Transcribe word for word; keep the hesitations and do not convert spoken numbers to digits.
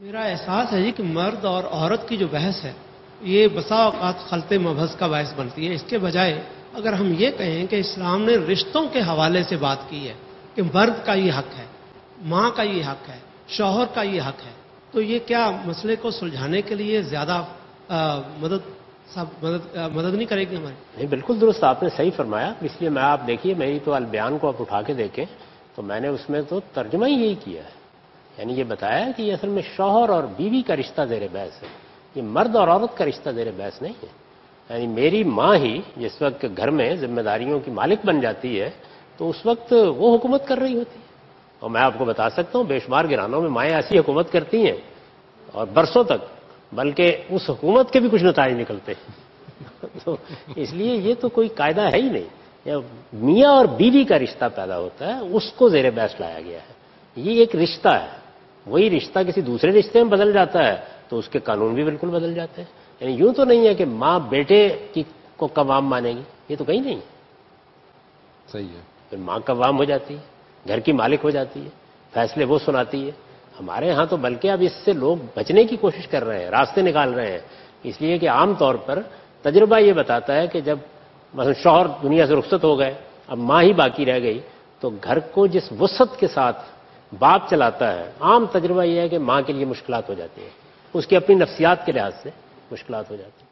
میرا احساس ہے جی کہ مرد اور عورت کی جو بحث ہے یہ بسا اوقات خلط مبحث کا باعث بنتی ہے. اس کے بجائے اگر ہم یہ کہیں کہ اسلام نے رشتوں کے حوالے سے بات کی ہے کہ مرد کا یہ حق ہے, ماں کا یہ حق ہے, شوہر کا یہ حق ہے, تو یہ کیا مسئلے کو سلجھانے کے لیے زیادہ آ, مدد سب مدد آ, مدد نہیں کرے گی ہماری؟ نہیں, بالکل درست, آپ نے صحیح فرمایا. اس لیے میں آپ دیکھیے میری تو البیان کو آپ اٹھا کے دیکھیں تو میں نے اس میں تو ترجمہ ہی یہی کیا ہے. یعنی یہ بتایا کہ یہ اصل میں شوہر اور بیوی کا رشتہ زیر بحث ہے, یہ مرد اور عورت کا رشتہ زیر بحث نہیں ہے. یعنی میری ماں ہی جس وقت گھر میں ذمہ داریوں کی مالک بن جاتی ہے تو اس وقت وہ حکومت کر رہی ہوتی ہے. اور میں آپ کو بتا سکتا ہوں بے شمار گھرانوں میں مائیں ایسی حکومت کرتی ہیں اور برسوں تک, بلکہ اس حکومت کے بھی کچھ نتائج نکلتے ہیں. تو اس لیے یہ تو کوئی قاعدہ ہے ہی نہیں. میاں اور بیوی کا رشتہ پیدا ہوتا ہے, اس کو زیر بحث لایا گیا ہے. یہ ایک رشتہ ہے, وہی رشتہ کسی دوسرے رشتے میں بدل جاتا ہے تو اس کے قانون بھی بالکل بدل جاتے ہیں. یعنی یوں تو نہیں ہے کہ ماں بیٹے کی کو قوام مانے گی, یہ تو کہیں نہیں. صحیح ہے, پھر ماں قوام ہو جاتی ہے, گھر کی مالک ہو جاتی ہے, فیصلے وہ سناتی ہے. ہمارے ہاں تو بلکہ اب اس سے لوگ بچنے کی کوشش کر رہے ہیں, راستے نکال رہے ہیں. اس لیے کہ عام طور پر تجربہ یہ بتاتا ہے کہ جب مثلا شوہر دنیا سے رخصت ہو گئے, اب ماں ہی باقی رہ گئی, تو گھر کو جس وسعت کے ساتھ باپ چلاتا ہے, عام تجربہ یہ ہے کہ ماں کے لیے مشکلات ہو جاتی ہیں, اس کی اپنی نفسیات کے لحاظ سے مشکلات ہو جاتی ہیں.